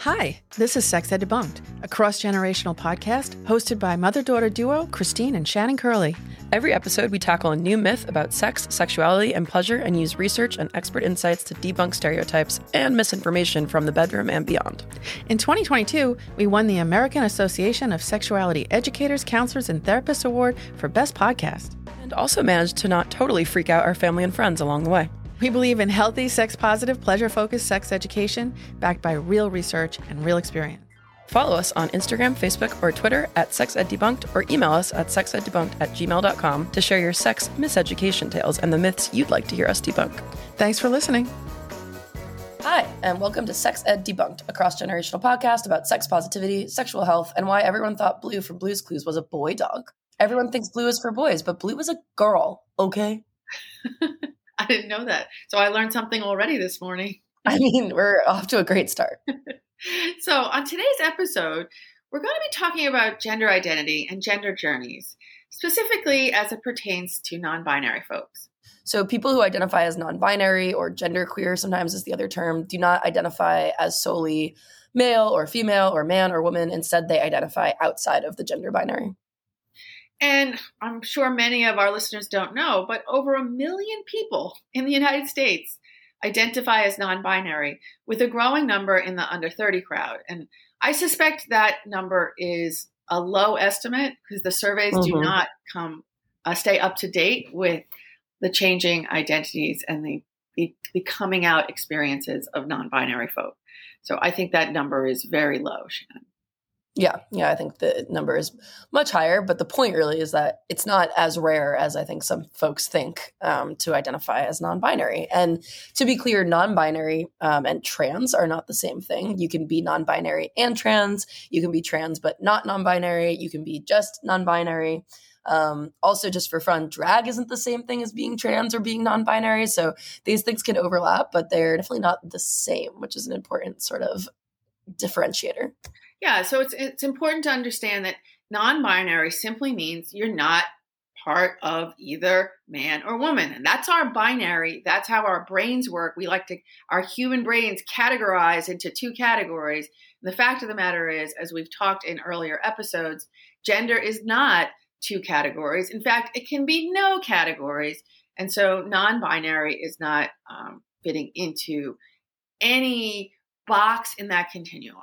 Hi, this is Sex Ed Debunked, a cross-generational podcast hosted by mother-daughter duo Christine and Shannon Curley. Every episode, we tackle a new myth about sex, sexuality, and pleasure and use research and expert insights to debunk stereotypes and misinformation from the bedroom and beyond. In 2022, we won the American Association of Sexuality Educators, Counselors, and Therapists Award for Best Podcast. And also managed to not totally freak out our family and friends along the way. We believe in healthy, sex-positive, pleasure-focused sex education backed by real research and real experience. Follow us on Instagram, Facebook, or Twitter at SexEdDebunked, or email us at sexeddebunked@gmail.com to share your sex miseducation tales and the myths you'd like to hear us debunk. Thanks for listening. Hi, and welcome to Sex Ed Debunked, a cross-generational podcast about sex positivity, sexual health, and why everyone thought Blue from Blue's Clues was a boy dog. Everyone thinks Blue is for boys, but Blue is a girl, okay? I didn't know that. So I learned something already this morning. I mean, we're off to a great start. So on today's episode, we're going to be talking about gender identity and gender journeys, specifically as it pertains to non-binary folks. So people who identify as non-binary or genderqueer, sometimes is the other term, do not identify as solely male or female or man or woman. Instead, they identify outside of the gender binary. And I'm sure many of our listeners don't know, but over 1 million people in the United States identify as non-binary, with a growing number in the under 30 crowd. And I suspect that number is a low estimate because the surveys do not stay up to date with the changing identities and the coming out experiences of non-binary folk. So I think that number is very low, Shannon. Yeah, I think the number is much higher, but the point really is that it's not as rare as I think some folks think to identify as non-binary. And to be clear, non-binary and trans are not the same thing. You can be non-binary and trans. You can be trans but not non-binary. You can be just non-binary. Also, just for fun, drag isn't the same thing as being trans or being non-binary. So these things can overlap, but they're definitely not the same, which is an important sort of differentiator. Yeah, so it's important to understand that non-binary simply means you're not part of either man or woman. And that's our binary. That's how our brains work. Our human brains categorize into two categories. And the fact of the matter is, as we've talked in earlier episodes, gender is not two categories. In fact, it can be no categories. And so non-binary is not fitting into any box in that continuum.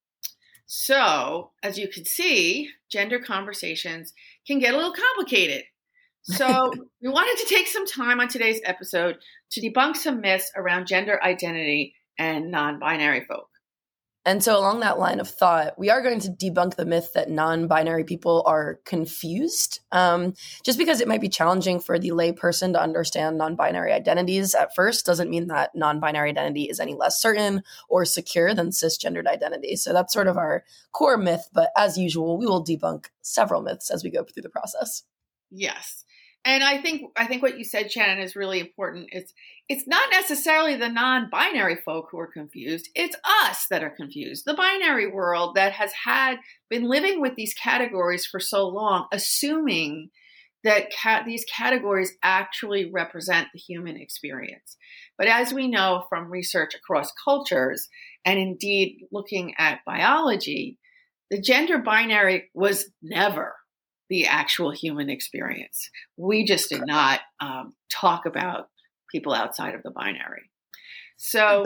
So, as you can see, gender conversations can get a little complicated. So, we wanted to take some time on today's episode to debunk some myths around gender identity and non-binary folk. And so along that line of thought, we are going to debunk the myth that non-binary people are confused. Just because it might be challenging for the lay person to understand non-binary identities at first doesn't mean that non-binary identity is any less certain or secure than cisgendered identity. So that's sort of our core myth. But as usual, we will debunk several myths as we go through the process. Yes. And I think what you said, Shannon, is really important. It's not necessarily the non-binary folk who are confused. It's us that are confused. The binary world that has been living with these categories for so long, assuming that these categories actually represent the human experience. But as we know from research across cultures, and indeed looking at biology, the gender binary was never the actual human experience. We just did not talk about people outside of the binary. So,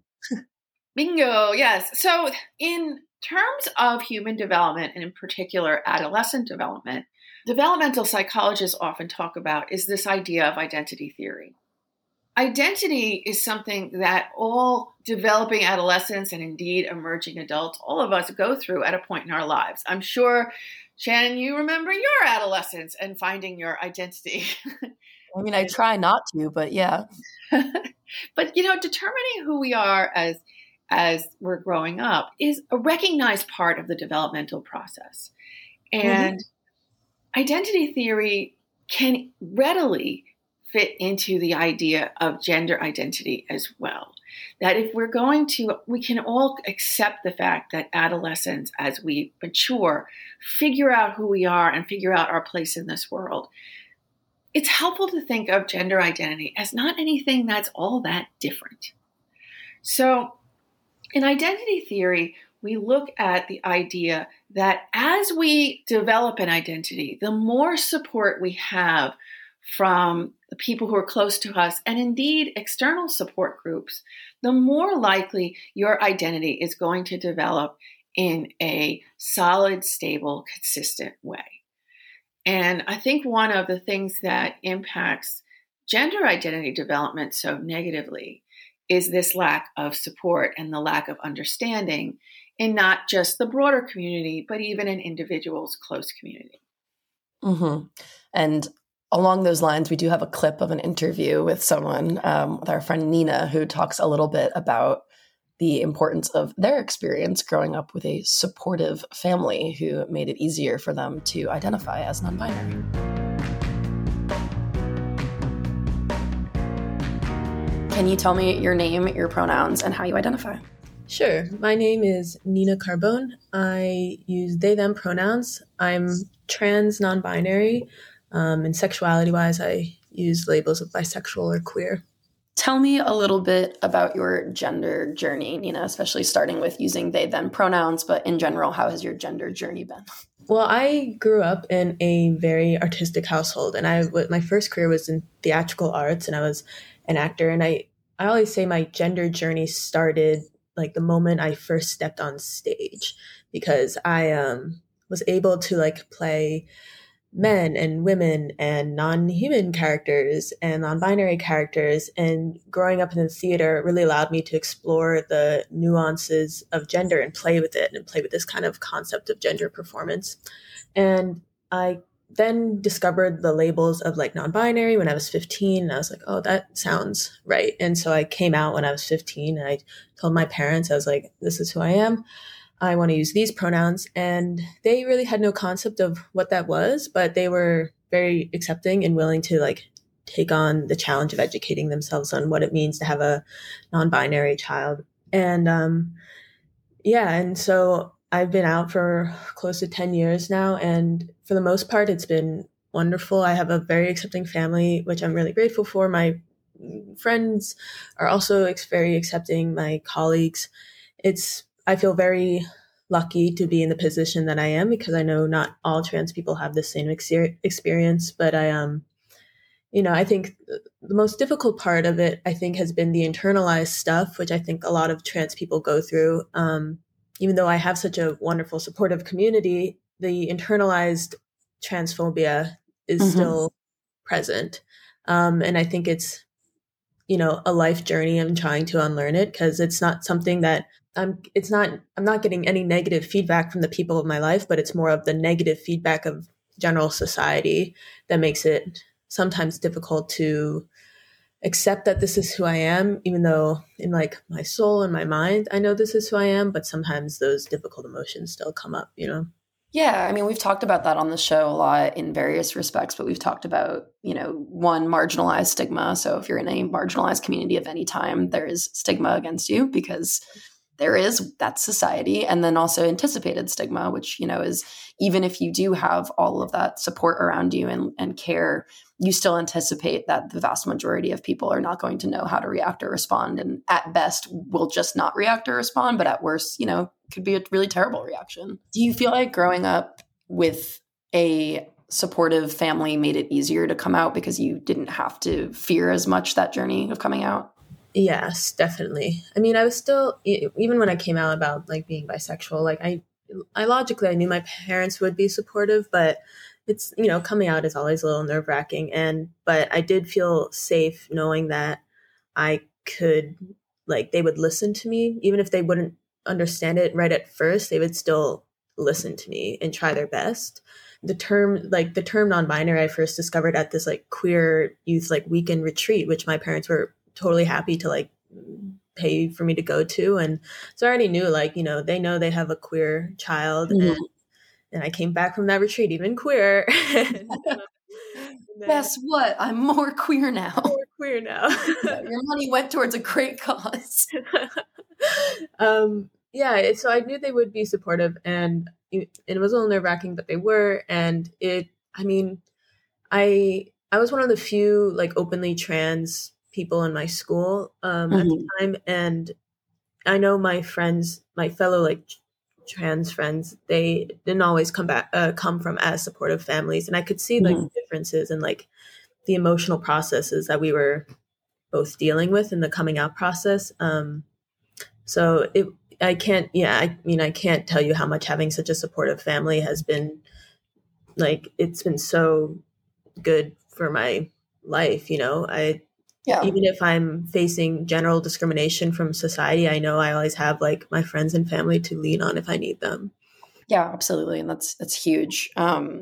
bingo, yes. So in terms of human development, and in particular adolescent development, developmental psychologists often talk about is this idea of identity theory. Identity is something that all developing adolescents and indeed emerging adults, all of us go through at a point in our lives. I'm sure, Shannon, you remember your adolescence and finding your identity. I mean, I try not to, but yeah. But, determining who we are as we're growing up is a recognized part of the developmental process. And identity theory can readily fit into the idea of gender identity as well. That if we can all accept the fact that adolescents, as we mature, figure out who we are and figure out our place in this world. It's helpful to think of gender identity as not anything that's all that different. So in identity theory, we look at the idea that as we develop an identity, the more support we have from the people who are close to us, and indeed external support groups, the more likely your identity is going to develop in a solid, stable, consistent way. And I think one of the things that impacts gender identity development so negatively is this lack of support and the lack of understanding in not just the broader community, but even in individuals' close community. Mm-hmm. And along those lines, we do have a clip of an interview with someone, with our friend Nina, who talks a little bit about the importance of their experience growing up with a supportive family who made it easier for them to identify as non-binary. Can you tell me your name, your pronouns, and how you identify? Sure. My name is Nina Carbone. I use they, them pronouns. I'm trans, non-binary. And sexuality-wise, I use labels of bisexual or queer. Tell me a little bit about your gender journey, Nina, especially starting with using they, them pronouns, but in general, how has your gender journey been? Well, I grew up in a very artistic household, and my first career was in theatrical arts, and I was an actor. And I always say my gender journey started like the moment I first stepped on stage, because I was able to like play men and women and non-human characters and non-binary characters. And growing up in the theater really allowed me to explore the nuances of gender and play with it and play with this kind of concept of gender performance. And I then discovered the labels of like non-binary when I was 15. And I was like, oh, that sounds right. And so I came out when I was 15 and I told my parents, I was like, this is who I am. I want to use these pronouns. And they really had no concept of what that was, but they were very accepting and willing to like take on the challenge of educating themselves on what it means to have a non-binary child. And and so I've been out for close to 10 years now. And for the most part, it's been wonderful. I have a very accepting family, which I'm really grateful for. My friends are also very accepting, my colleagues. I feel very lucky to be in the position that I am, because I know not all trans people have the same experience. But I think the most difficult part of it, I think, has been the internalized stuff, which I think a lot of trans people go through. Even though I have such a wonderful supportive community, the internalized transphobia is still present. And I think it's, a life journey. I'm trying to unlearn it, because it's not something that I'm not getting any negative feedback from the people of my life, but it's more of the negative feedback of general society that makes it sometimes difficult to accept that this is who I am, even though in like my soul and my mind, I know this is who I am, but sometimes those difficult emotions still come up, Yeah, I mean, we've talked about that on the show a lot in various respects, but we've talked about, one, marginalized stigma. So if you're in a marginalized community of any time, there is stigma against you because that's society. And then also anticipated stigma, which, is even if you do have all of that support around you and care, you still anticipate that the vast majority of people are not going to know how to react or respond. And at best will just not react or respond, but at worst, could be a really terrible reaction. Do you feel like growing up with a supportive family made it easier to come out because you didn't have to fear as much that journey of coming out? Yes, definitely. I mean, I was still, even when I came out about like being bisexual, like I logically, I knew my parents would be supportive, but it's, coming out is always a little nerve wracking. But I did feel safe knowing that I could, like, they would listen to me, even if they wouldn't understand it right at first, they would still listen to me and try their best. The term non-binary, I first discovered at this like queer youth, like weekend retreat, which my parents were totally happy to like pay for me to go to. And so I already knew, like, they know they have a queer child. And I came back from that retreat even queer. Guess what? I'm more queer now. Your money went towards a great cause. So I knew they would be supportive, and it was a little nerve-wracking, but they were. And I was one of the few like openly trans people in my school at the time, and I know my friends, my fellow like trans friends, they didn't always come from as supportive families, and I could see like the differences and like the emotional processes that we were both dealing with in the coming out process. So I can't, I mean, I can't tell you how much having such a supportive family has been, like, it's been so good for my life. Even if I'm facing general discrimination from society, I know I always have like my friends and family to lean on if I need them. Yeah, absolutely. And that's huge.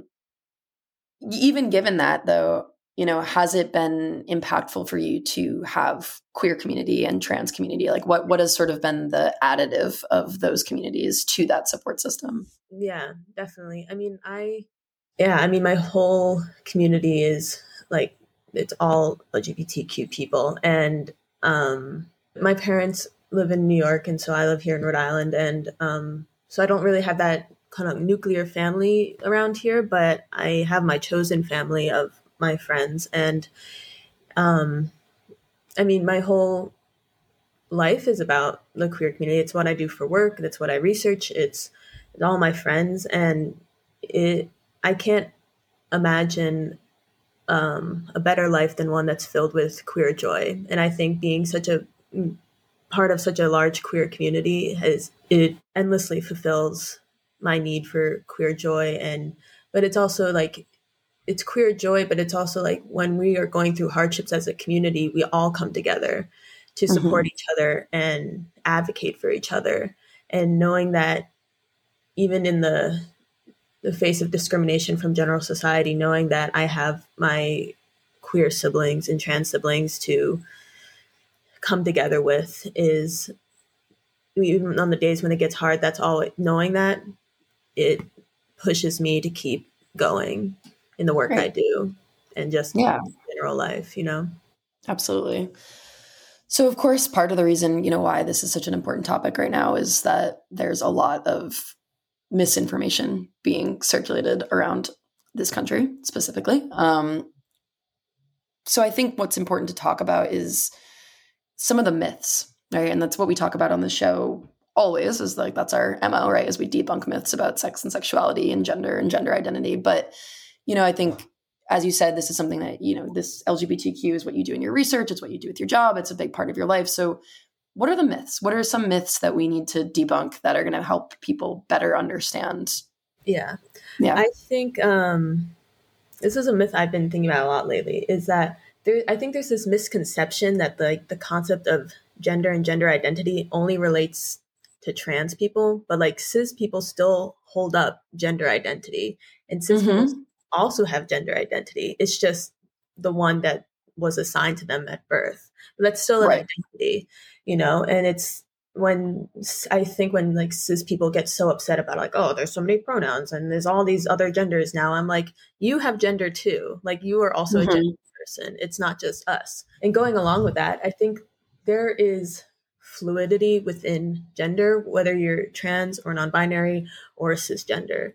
Even given that though, has it been impactful for you to have queer community and trans community? Like what has sort of been the additive of those communities to that support system? Yeah, definitely. I mean, my whole community is like, it's all LGBTQ people. And my parents live in New York, and so I live here in Rhode Island. And so I don't really have that kind of nuclear family around here, but I have my chosen family of my friends. And I mean, my whole life is about the queer community. It's what I do for work. That's what I research. It's all my friends. And I can't imagine a better life than one that's filled with queer joy. And I think being such a part of such a large queer community, it endlessly fulfills my need for queer joy. But it's also like, it's queer joy, but it's also like when we are going through hardships as a community, we all come together to support each other and advocate for each other. And knowing that even in the face of discrimination from general society, knowing that I have my queer siblings and trans siblings to come together with, is, even on the days when it gets hard, that's all, knowing that it pushes me to keep going in the work I do and just general life, Absolutely. So of course, part of the reason, why this is such an important topic right now is that there's a lot of misinformation being circulated around this country specifically. So I think what's important to talk about is some of the myths, right? And that's what we talk about on the show always, is like, that's our MO, right? As we debunk myths about sex and sexuality and gender identity. But, I think, as you said, this is something that, this LGBTQ is what you do in your research. It's what you do with your job. It's a big part of your life. So what are the myths? What are some myths that we need to debunk that are going to help people better understand? Yeah. I think this is a myth I've been thinking about a lot lately, is that I think there's this misconception that the concept of gender and gender identity only relates to trans people, but like cis people still hold up gender identity, and cis people also have gender identity. It's just the one that was assigned to them at birth. But that's still an identity, and it's when like cis people get so upset about like, oh, there's so many pronouns and there's all these other genders now. I'm like, you have gender too. Like, you are also a gender person. It's not just us. And going along with that, I think there is fluidity within gender, whether you're trans or non-binary or cisgender.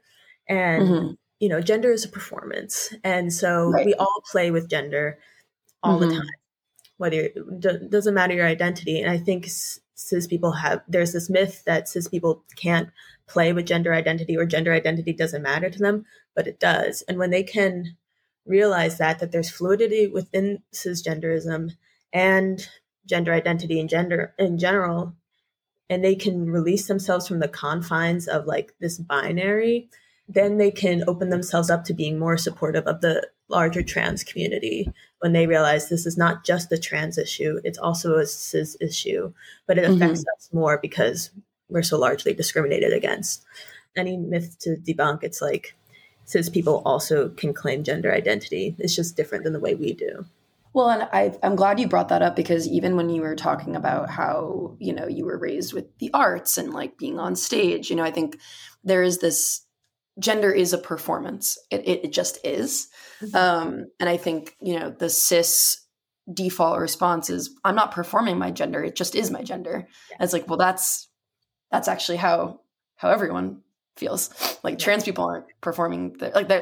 And, gender is a performance. And so we all play with gender all the time, whether it doesn't matter your identity. And I think cis people there's this myth that cis people can't play with gender identity, or gender identity doesn't matter to them, but it does. And when they can realize that there's fluidity within cisgenderism and gender identity and gender in general, and they can release themselves from the confines of like this binary, then they can open themselves up to being more supportive of the larger trans community, when they realize this is not just a trans issue, it's also a cis issue, but it affects us more because we're so largely discriminated against. Any myth to debunk, it's like cis people also can claim gender identity. It's just different than the way we do. Well, and I'm glad you brought that up, because even when you were talking about how, you were raised with the arts and like being on stage, I think there is this, gender is a performance. It just is. And I think, the cis default response is, I'm not performing my gender. It just is my gender. And it's like, well, that's actually how everyone feels. Like trans people aren't performing, they're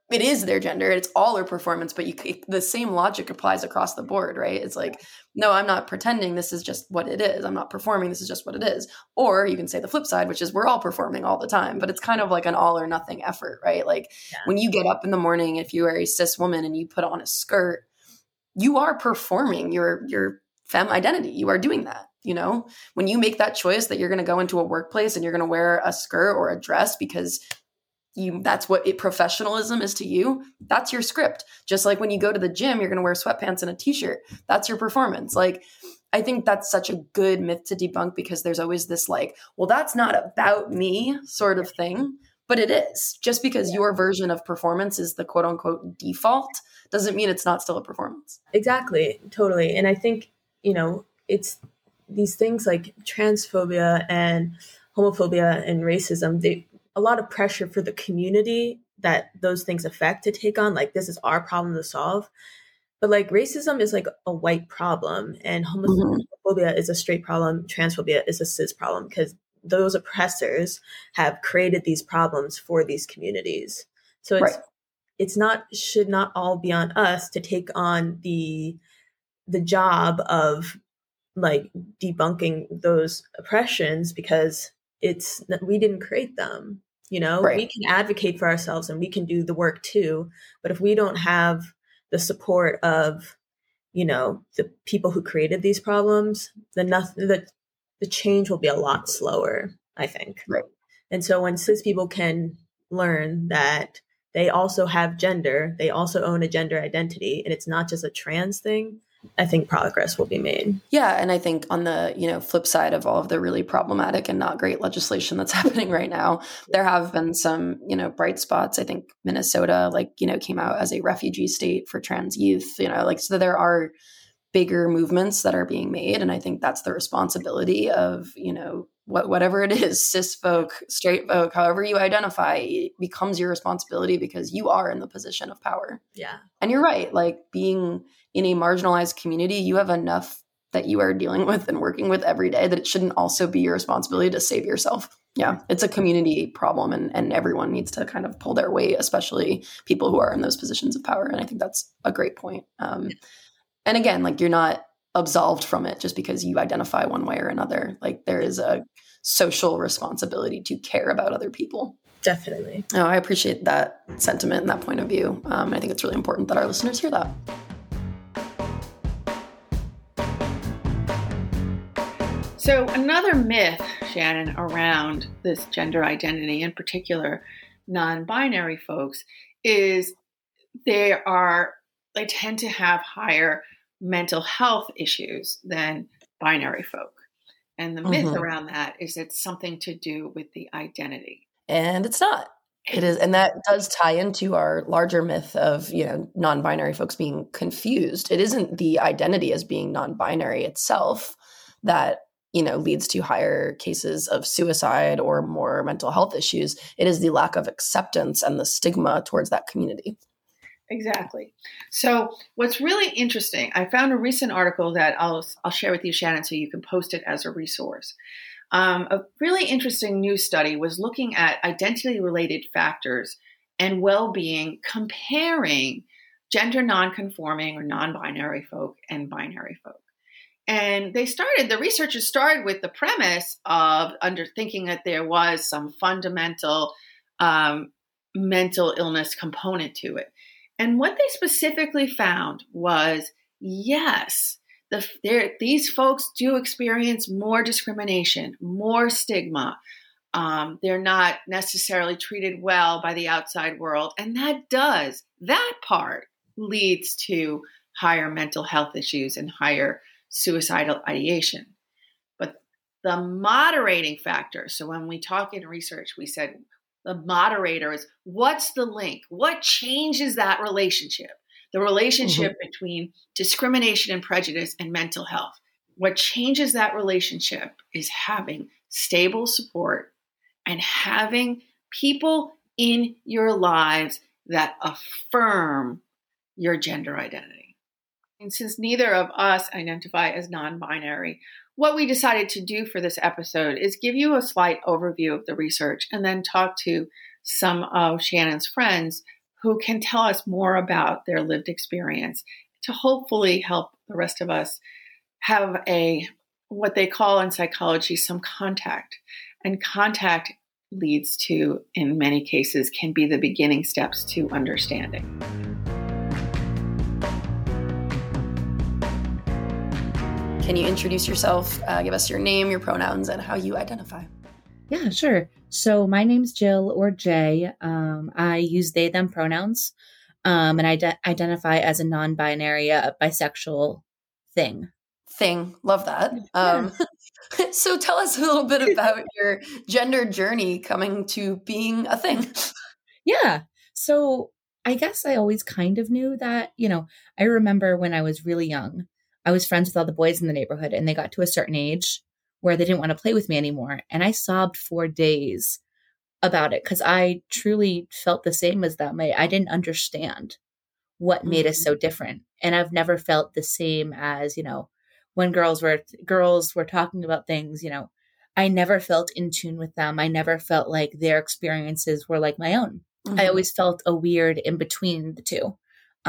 it is their gender. It's all their performance, but the same logic applies across the board, right? It's like, no, I'm not pretending. This is just what it is. I'm not performing. This is just what it is. Or you can say the flip side, which is we're all performing all the time, but it's kind of like an all or nothing effort, right? Like when you get up in the morning, if you are a cis woman and you put on a skirt, you are performing your femme identity. You are doing that. You know, when you make that choice that you're going to go into a workplace and you're going to wear a skirt or a dress because that's what professionalism is to you, that's your script. Just like when you go to the gym, you're going to wear sweatpants and a t-shirt. That's your performance. Like, I think that's such a good myth to debunk, because there's always this like, well, that's not about me sort of thing. But it is. Just because your version of performance is the quote unquote default doesn't mean it's not still a performance. Exactly. Totally. And I think, it's these things like transphobia and homophobia and racism, a lot of pressure for the community that those things affect to take on, like, this is our problem to solve. But like racism is like a white problem, and homophobia is a straight problem. Transphobia is a cis problem, because those oppressors have created these problems for these communities. So should not all be on us to take on the job of like debunking those oppressions, because we didn't create them. We can advocate for ourselves and we can do the work too. But if we don't have the support of, the people who created these problems, then the change will be a lot slower, I think. Right. And so when cis people can learn that they also have gender, they also own a gender identity, and it's not just a trans thing, I think progress will be made. Yeah. And I think on the, flip side of all of the really problematic and not great legislation that's happening right now, there have been some, bright spots. I think Minnesota, came out as a refugee state for trans youth, so there are bigger movements that are being made. And I think that's the responsibility of, whatever it is, cis folk, straight folk, however you identify, it becomes your responsibility because you are in the position of power. Yeah. And you're right. Like, being in a marginalized community, you have enough that you are dealing with and working with every day that it shouldn't also be your responsibility to save yourself. Yeah. It's a community problem, and everyone needs to kind of pull their weight, especially people who are in those positions of power. And I think that's a great point. And again, like, you're not absolved from it just because you identify one way or another. Like, there is a social responsibility to care about other people. Definitely. Oh, I appreciate that sentiment and that point of view. I think it's really important that our listeners hear that. So another myth, Shannon, around this gender identity, in particular non-binary folks, is they tend to have higher mental health issues than binary folk. And the myth around that is it's something to do with the identity. And it's not. It is. And that does tie into our larger myth of, non-binary folks being confused. It isn't the identity as being non-binary itself that, leads to higher cases of suicide or more mental health issues. It is the lack of acceptance and the stigma towards that community. Exactly. So what's really interesting, I found a recent article that I'll share with you, Shannon, so you can post it as a resource. A really interesting new study was looking at identity-related factors and well-being, comparing gender non-conforming or non-binary folk and binary folk. And the researchers started with the premise of thinking that there was some fundamental mental illness component to it. And what they specifically found was, yes, these folks do experience more discrimination, more stigma. They're not necessarily treated well by the outside world. And that part leads to higher mental health issues and higher suicidal ideation. But the moderating factor, so when we talk in research, we said the moderator is, what's the link? What changes that relationship? The relationship between discrimination and prejudice and mental health. What changes that relationship is having stable support and having people in your lives that affirm your gender identity. And since neither of us identify as non-binary, what we decided to do for this episode is give you a slight overview of the research and then talk to some of Shannon's friends who can tell us more about their lived experience to hopefully help the rest of us have what they call in psychology, some contact. And contact leads to, in many cases, can be the beginning steps to understanding. Can you introduce yourself, give us your name, your pronouns, and how you identify? Yeah, sure. So my name's Jill or Jay. I use they, them pronouns, and I identify as a non-binary, bisexual thing. Love that. So tell us a little bit about your gender journey coming to being a thing. Yeah. So I guess I always kind of knew that, I remember when I was really young, I was friends with all the boys in the neighborhood, and they got to a certain age where they didn't want to play with me anymore. And I sobbed for days about it because I truly felt the same as them. I didn't understand what made us so different. And I've never felt the same as, when girls were talking about things, I never felt in tune with them. I never felt like their experiences were like my own. I always felt a weird in between the two.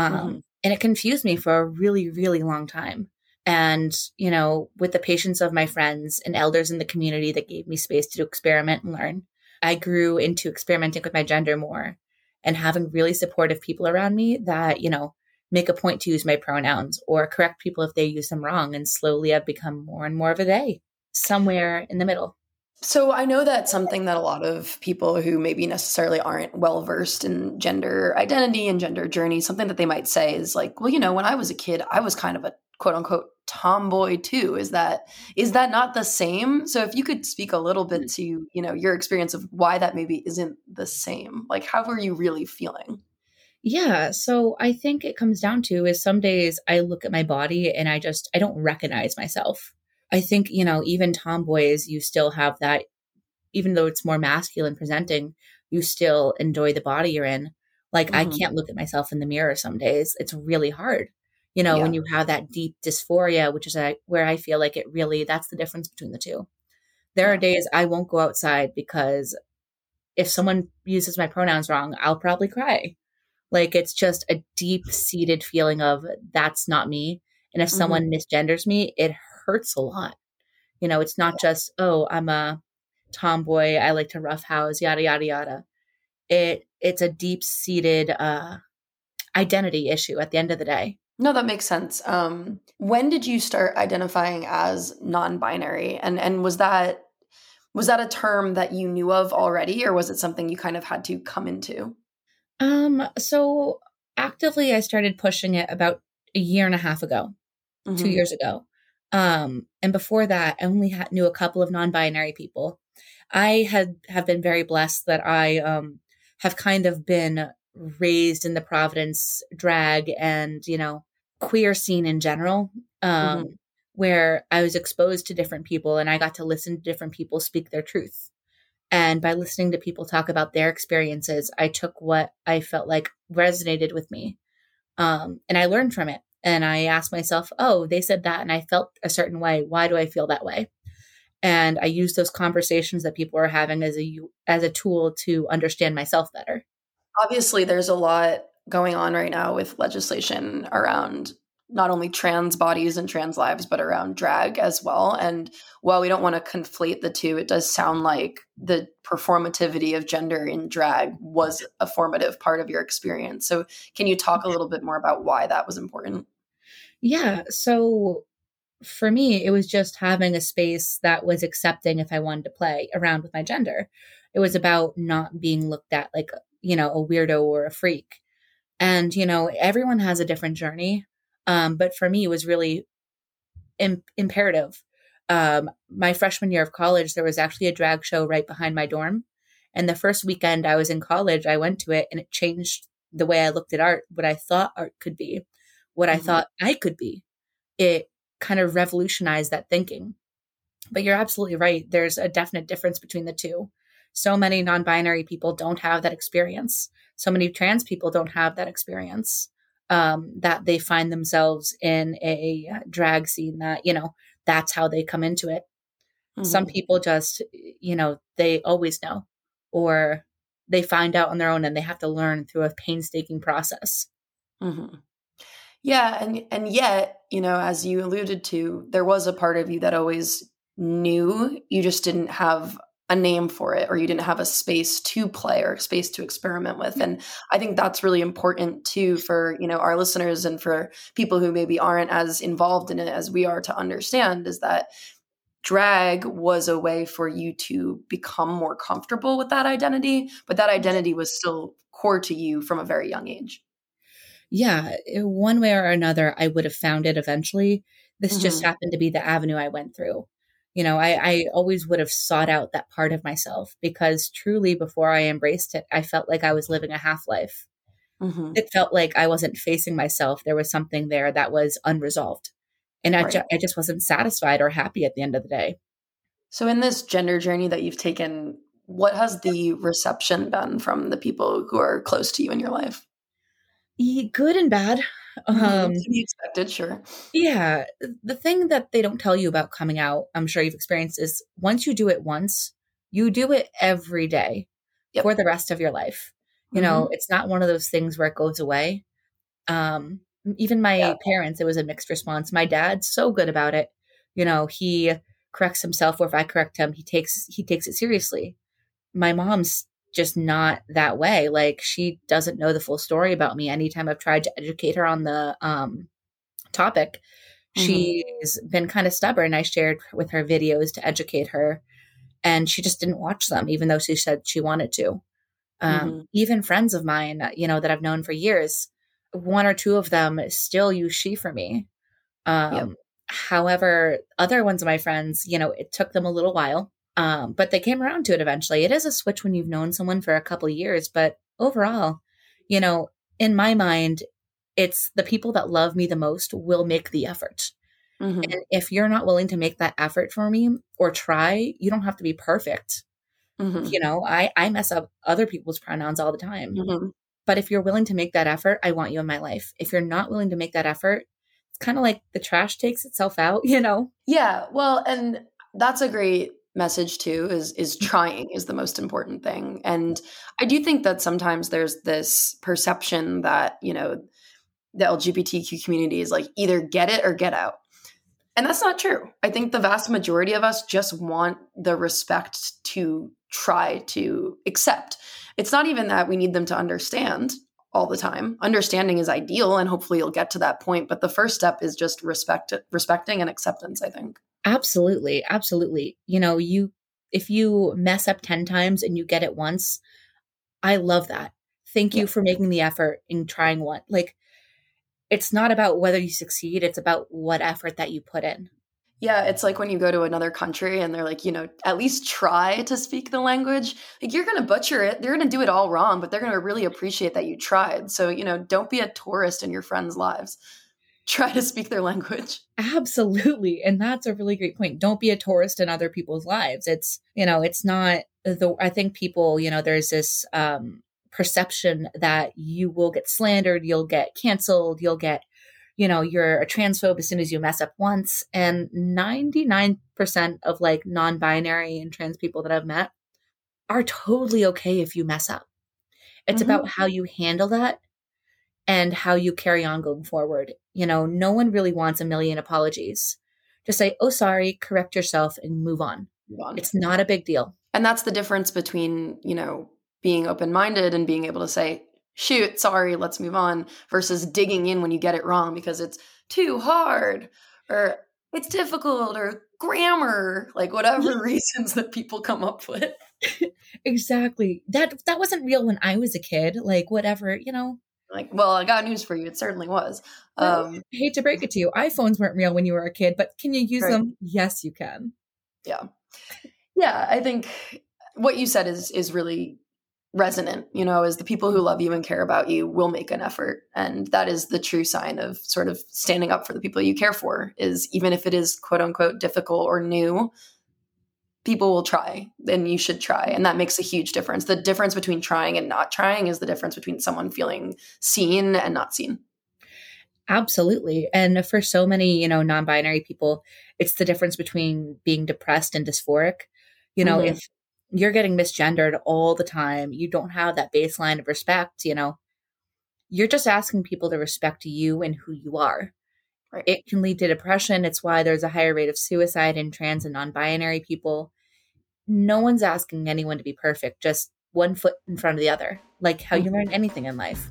And it confused me for a really, really long time. And, with the patience of my friends and elders in the community that gave me space to experiment and learn, I grew into experimenting with my gender more and having really supportive people around me that, make a point to use my pronouns or correct people if they use them wrong. And slowly I've become more and more of a they, somewhere in the middle. So I know that's something that a lot of people who maybe necessarily aren't well versed in gender identity and gender journey, something that they might say is like, well, when I was a kid, I was kind of a quote unquote tomboy too. Is that not the same? So if you could speak a little bit to, your experience of why that maybe isn't the same, like how were you really feeling? Yeah. So I think it comes down to is some days I look at my body and I don't recognize myself. I think, even tomboys, you still have that, even though it's more masculine presenting, you still enjoy the body you're in. Like I can't look at myself in the mirror some days. It's really hard, when you have that deep dysphoria, which is where I feel like that's the difference between the two. There are days I won't go outside because if someone uses my pronouns wrong, I'll probably cry. Like it's just a deep-seated feeling of that's not me. And if someone misgenders me, it hurts a lot. It's not just, oh, I'm a tomboy, I like to roughhouse, yada, yada, yada. It's a deep-seated identity issue at the end of the day. No, that makes sense. When did you start identifying as non-binary? And was that a term that you knew of already, or was it something you kind of had to come into? So actively, I started pushing it about a year and a half ago, 2 years ago. And before that, I only knew a couple of non-binary people. I have been very blessed that I have kind of been raised in the Providence drag and, queer scene in general, where I was exposed to different people and I got to listen to different people speak their truth. And by listening to people talk about their experiences, I took what I felt like resonated with me. And I learned from it. And I asked myself, oh, they said that and I felt a certain way. Why do I feel that way? And I used those conversations that people were having as a tool to understand myself better. Obviously, there's a lot going on right now with legislation around not only trans bodies and trans lives, but around drag as well. And while we don't want to conflate the two, it does sound like the performativity of gender in drag was a formative part of your experience. So can you talk a little bit more about why that was important? Yeah. So for me, it was just having a space that was accepting if I wanted to play around with my gender. It was about not being looked at like, a weirdo or a freak. And, everyone has a different journey. But for me, it was really imperative. My freshman year of college, there was actually a drag show right behind my dorm. And the first weekend I was in college, I went to it and it changed the way I looked at art, what I thought art could be, what I thought I could be. It kind of revolutionized that thinking. But you're absolutely right. There's a definite difference between the two. So many non-binary people don't have that experience. So many trans people don't have that experience. That they find themselves in a drag scene that, that's how they come into it. Some people just, they always know, or they find out on their own and they have to learn through a painstaking process. Mm-hmm. Yeah. And yet, as you alluded to, there was a part of you that always knew, you just didn't have a name for it, or you didn't have a space to play or a space to experiment with. And I think that's really important too for, our listeners and for people who maybe aren't as involved in it as we are to understand, is that drag was a way for you to become more comfortable with that identity, but that identity was still core to you from a very young age. Yeah, one way or another, I would have found it eventually. This just happened to be the avenue I went through. I always would have sought out that part of myself, because truly before I embraced it, I felt like I was living a half-life. It felt like I wasn't facing myself. There was something there that was unresolved. And I just wasn't satisfied or happy at the end of the day. So in this gender journey that you've taken, what has the reception been from the people who are close to you in your life? Good and bad. To be expected, sure. Yeah. The thing that they don't tell you about coming out, I'm sure you've experienced, is once you do it once, you do it every day for the rest of your life. It's not one of those things where it goes away. Even my parents, it was a mixed response. My dad's so good about it. He corrects himself, or if I correct him, he takes it seriously. My mom's just not that way. Like, she doesn't know the full story about me. Anytime I've tried to educate her on the topic, she's been kind of stubborn. I shared with her videos to educate her, and she just didn't watch them, even though she said she wanted to. Even friends of mine, that I've known for years, one or two of them still use she for me. However, other ones of my friends, it took them a little while. But they came around to it eventually. It is a switch when you've known someone for a couple of years, but overall, in my mind, it's the people that love me the most will make the effort. And if you're not willing to make that effort for me or try, you don't have to be perfect. I mess up other people's pronouns all the time. But if you're willing to make that effort, I want you in my life. If you're not willing to make that effort, it's kind of like the trash takes itself out, Yeah. Well, and that's a great message too, is trying is the most important thing. And I do think that sometimes there's this perception that, the LGBTQ community is like, either get it or get out. And that's not true. I think the vast majority of us just want the respect to try to accept. It's not even that we need them to understand all the time. Understanding is ideal, and hopefully you'll get to that point. But the first step is just respecting and acceptance, I think. Absolutely. Absolutely. If you mess up 10 times and you get it once, I love that. Thank you for making the effort in trying one. Like, it's not about whether you succeed. It's about what effort that you put in. Yeah. It's like when you go to another country and they're like, at least try to speak the language. Like, you're going to butcher it. They're going to do it all wrong, but they're going to really appreciate that you tried. So, don't be a tourist in your friends' lives. Try to speak their language. Absolutely. And that's a really great point. Don't be a tourist in other people's lives. It's, it's not I think people, there's this perception that you will get slandered, you'll get canceled, you'll get, you're a transphobe as soon as you mess up once. And 99% of like non-binary and trans people that I've met are totally okay if you mess up. It's about how you handle that and how you carry on going forward. No one really wants a million apologies. Just say, oh, sorry, correct yourself and move on. It's not a big deal. And that's the difference between, being open-minded and being able to say, shoot, sorry, let's move on, versus digging in when you get it wrong because it's too hard or it's difficult or grammar, like whatever reasons that people come up with. Exactly. That wasn't real when I was a kid. Like, whatever, Like, well, I got news for you. It certainly was. I hate to break it to you. iPhones weren't real when you were a kid, but can you use them? Yes, you can. Yeah. Yeah. I think what you said is really resonant, is the people who love you and care about you will make an effort. And that is the true sign of sort of standing up for the people you care for, is even if it is quote unquote difficult or new, people will try, and you should try. And that makes a huge difference. The difference between trying and not trying is the difference between someone feeling seen and not seen. Absolutely. And for so many, non-binary people, it's the difference between being depressed and dysphoric. If you're getting misgendered all the time. You don't have that baseline of respect, you're just asking people to respect you and who you are. Right. It can lead to depression. It's why there's a higher rate of suicide in trans and non-binary people. No one's asking anyone to be perfect, just one foot in front of the other, like how you learn anything in life.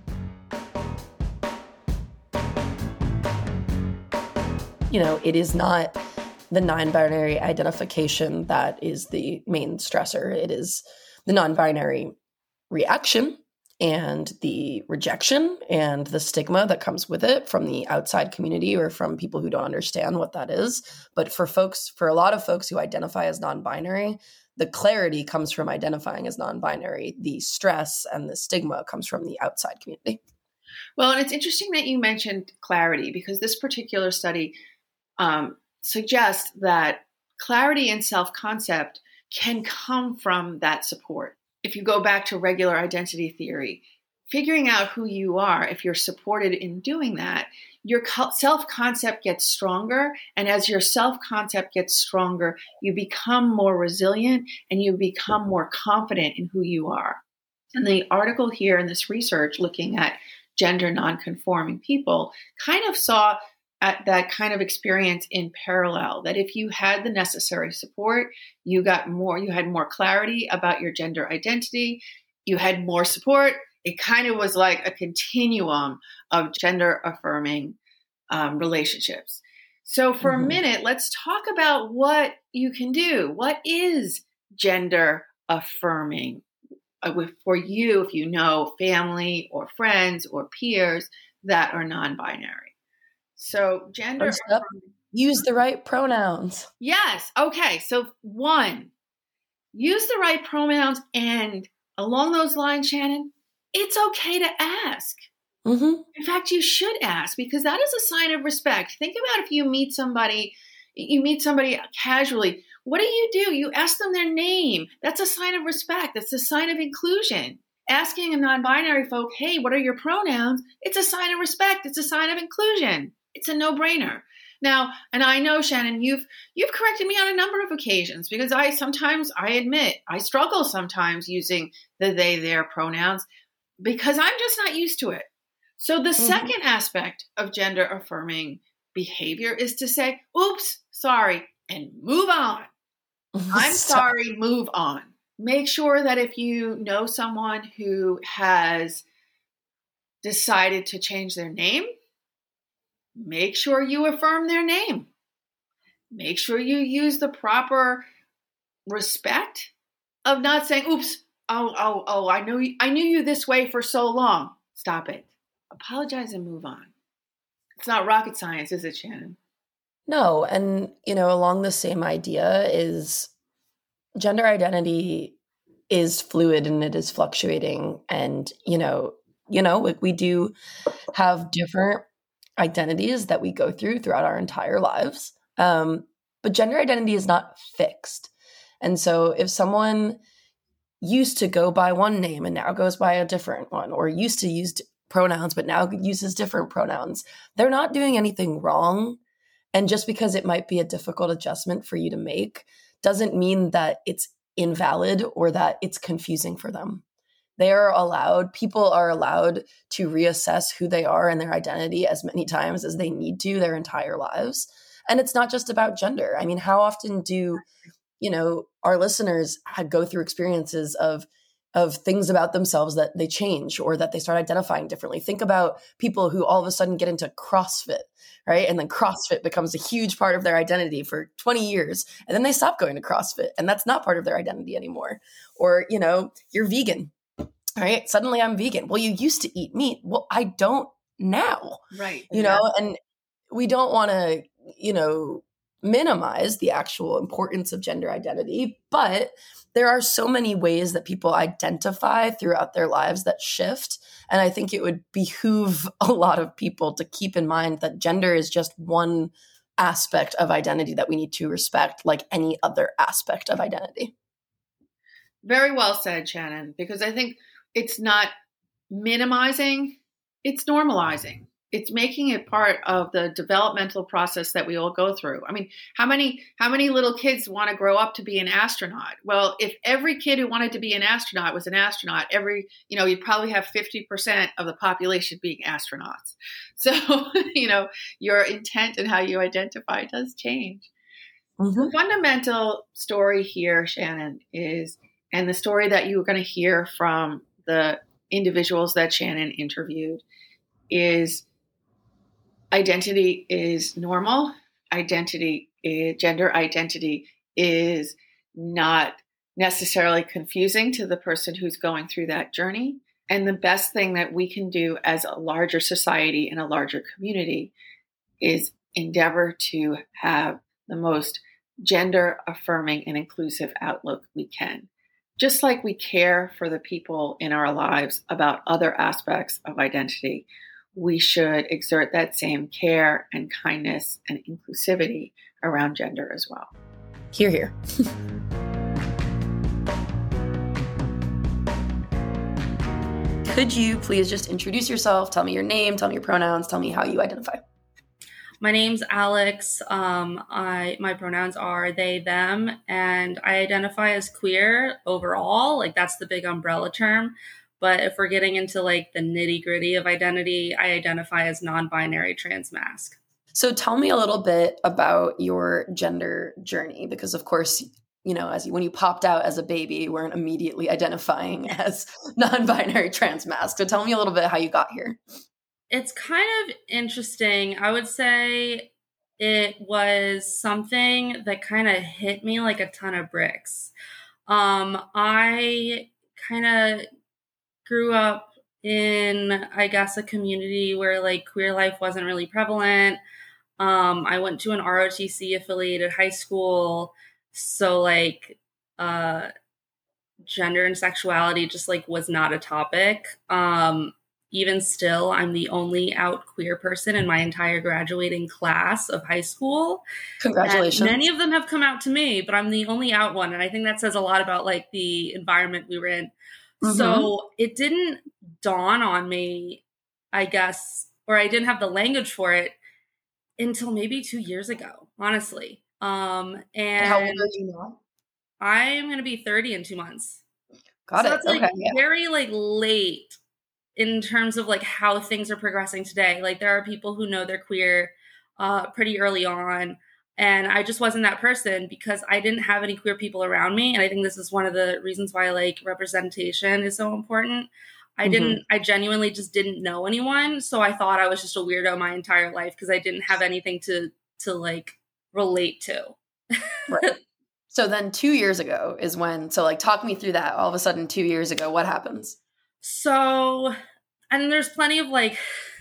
It is not the non-binary identification that is the main stressor. It is the non-binary reaction and the rejection and the stigma that comes with it from the outside community or from people who don't understand what that is. But for a lot of folks who identify as non-binary, the clarity comes from identifying as non-binary. The stress and the stigma comes from the outside community. Well, and it's interesting that you mentioned clarity, because this particular study suggests that clarity and self-concept can come from that support. If you go back to regular identity theory, figuring out who you are, if you're supported in doing that, your self-concept gets stronger. And as your self-concept gets stronger, you become more resilient and you become more confident in who you are. And the article here in this research looking at gender nonconforming people kind of saw at that kind of experience in parallel, that if you had the necessary support, you had more clarity about your gender identity, you had more support. It kind of was like a continuum of gender affirming relationships. So for a minute, let's talk about what you can do. What is gender affirming for you if you know family or friends or peers that are non-binary? So gender affirming. Use the right pronouns. Yes. Okay. So 1, use the right pronouns. And along those lines, Shannon, it's okay to ask. Mm-hmm. In fact, you should ask, because that is a sign of respect. Think about if you meet somebody casually. What do? You ask them their name. That's a sign of respect. That's a sign of inclusion. Asking a non-binary folk, hey, what are your pronouns? It's a sign of respect. It's a sign of inclusion. It's a no-brainer. Now, and I know, Shannon, you've corrected me on a number of occasions, because I admit I struggle sometimes using the they, their pronouns, because I'm just not used to it. So the second aspect of gender affirming behavior is to say, oops, sorry, and move on. I'm sorry, move on. Make sure that if you know someone who has decided to change their name, make sure you affirm their name. Make sure you use the proper respect of not saying, oops, I knew you this way for so long. Stop it. Apologize and move on. It's not rocket science, is it, Shannon? No. And, along the same idea is gender identity is fluid and it is fluctuating. And, we do have different identities that we go throughout our entire lives. But gender identity is not fixed. And so if someone used to go by one name and now goes by a different one, or used to use pronouns but now uses different pronouns, they're not doing anything wrong. And just because it might be a difficult adjustment for you to make doesn't mean that it's invalid or that it's confusing for them. People are allowed to reassess who they are and their identity as many times as they need to their entire lives. And it's not just about gender. I mean, how often do, our listeners go through experiences of things about themselves that they change or that they start identifying differently? Think about people who all of a sudden get into CrossFit, right? And then CrossFit becomes a huge part of their identity for 20 years. And then they stop going to CrossFit and that's not part of their identity anymore. Or, you're vegan. Right? Suddenly I'm vegan. Well, you used to eat meat. Well, I don't now. Right. And we don't want to, minimize the actual importance of gender identity, but there are so many ways that people identify throughout their lives that shift. And I think it would behoove a lot of people to keep in mind that gender is just one aspect of identity that we need to respect, like any other aspect of identity. Very well said, Shannon, because I think it's not minimizing, it's normalizing. It's making it part of the developmental process that we all go through. I mean, how many little kids want to grow up to be an astronaut? Well, if every kid who wanted to be an astronaut was an astronaut, you'd probably have 50% of the population being astronauts. So, your intent and how you identify does change. Mm-hmm. The fundamental story here, Shannon, and the story that you were going to hear from the individuals that Shannon interviewed, is identity is normal. Gender identity is not necessarily confusing to the person who's going through that journey. And the best thing that we can do as a larger society and a larger community is endeavor to have the most gender affirming and inclusive outlook we can. Just like we care for the people in our lives about other aspects of identity, we should exert that same care and kindness and inclusivity around gender as well. Hear, hear. Could you please just introduce yourself? Tell me your name, tell me your pronouns, tell me how you identify. My name's Alex. My pronouns are they, them, and I identify as queer overall. Like, that's the big umbrella term. But if we're getting into like the nitty gritty of identity, I identify as non-binary transmasc. So tell me a little bit about your gender journey, because of course, when you popped out as a baby, you weren't immediately identifying as non-binary transmasc. So tell me a little bit how you got here. It's kind of interesting. I would say it was something that kind of hit me like a ton of bricks. I kind of grew up in, I guess, a community where like queer life wasn't really prevalent. I went to an ROTC affiliated high school. So like, gender and sexuality just like was not a topic. Even still, I'm the only out queer person in my entire graduating class of high school. Congratulations. And many of them have come out to me, but I'm the only out one. And I think that says a lot about like the environment we were in. Mm-hmm. So it didn't dawn on me, I guess, or I didn't have the language for it until maybe 2 years ago, honestly. And how old are you now? I'm going to be 30 in 2 months. Got it. That's like very like late in terms of like how things are progressing today. Like there are people who know they're queer pretty early on. And I just wasn't that person because I didn't have any queer people around me. And I think this is one of the reasons why like representation is so important. I genuinely just didn't know anyone. So I thought I was just a weirdo my entire life because I didn't have anything to like relate to. Right. So then 2 years ago is when, so like talk me through that. All of a sudden 2 years ago, what happens? So, and there's plenty of like,